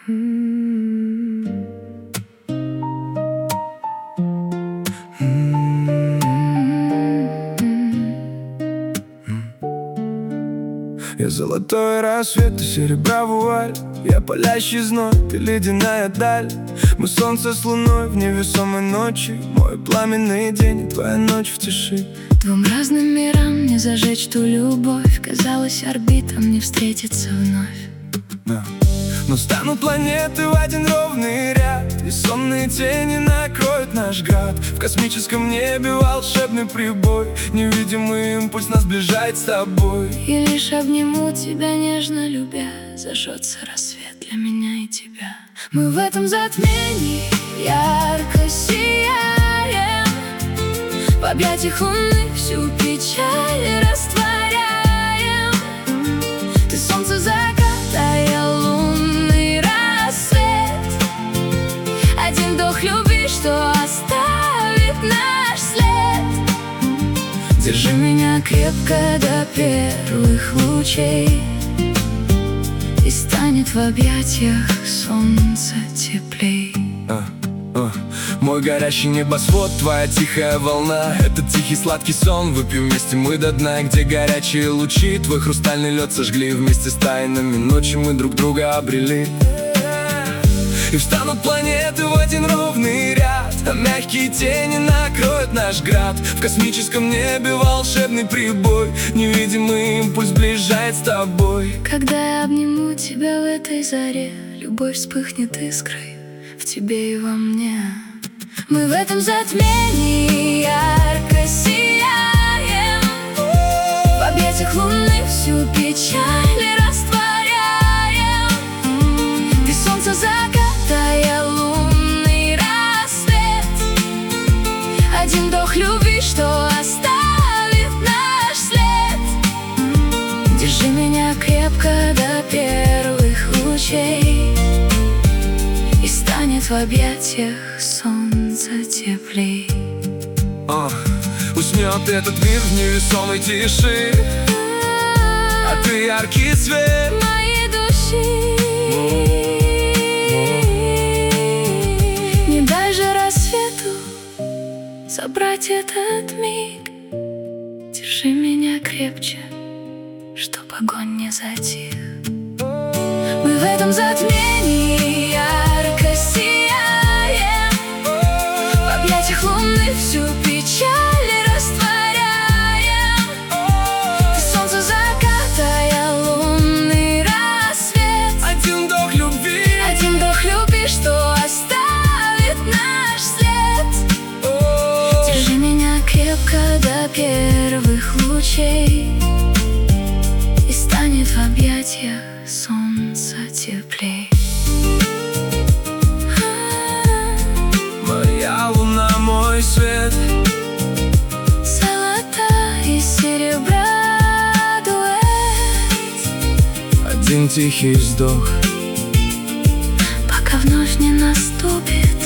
Я золотой рассвет, ты серебра вуаль. Я палящий зной, ты ледяная даль. Мы солнце с луной в невесомой ночи. Мой пламенный день и твоя ночь в тиши. Двум разным мирам не зажечь ту любовь. Казалось, орбитам не встретиться вновь. Но станут планеты в один ровный ряд, и сонные тени накроют наш град. В космическом небе волшебный прибой. Невидимый импульс нас сближает с тобой. И лишь обниму тебя, нежно любя, зажжется рассвет для меня и тебя. Мы в этом затмении ярко сияем, в объятиях луны всю печаль растворяем. Ты солнце заката, я лунный рассвет. Один вдох любви, что оставит наш след. Держи меня крепко до первых лучей, и станет в объятиях солнца теплей. Мой горящий небосвод, твоя тихая волна. Этот тихий сладкий сон, выпьем вместе мы до дна. Где горячие лучи, твой хрустальный лед сожгли. Вместе с тайнами ночи мы друг друга обрели. И встанут планеты в один ровный ряд, а мягкие тени накроют наш град. В космическом небе волшебный прибой. Невидимый импульс сближает с тобой. Когда я обниму тебя в этой заре, любовь вспыхнет искрой в тебе и во мне. Мы в этом затмении ярко сияем, в объятиях луны всю печаль растворяем. Ты солнце заката, я лунный рассвет. Один вдох любви, что оставит наш след. Держи меня крепко до первых лучей, и станет в объятиях солнца теплей. Уснет этот мир в невесомой тиши, а ты яркий свет моей души. Не дай же рассвету забрать этот миг. Держи меня крепче, чтоб огонь не затих. Мы в этом затмении ярко сияем, в объятиях луны всю печаль растворяем. Ты солнце заката, я лунный рассвет. Один вдох любви, что оставит наш след. Держи меня крепко до первых лучей, и станет в объятиях солнца теплей. моя луна, мой свет. Золота и серебра дуэт. Один тихий вздох, пока вновь не наступит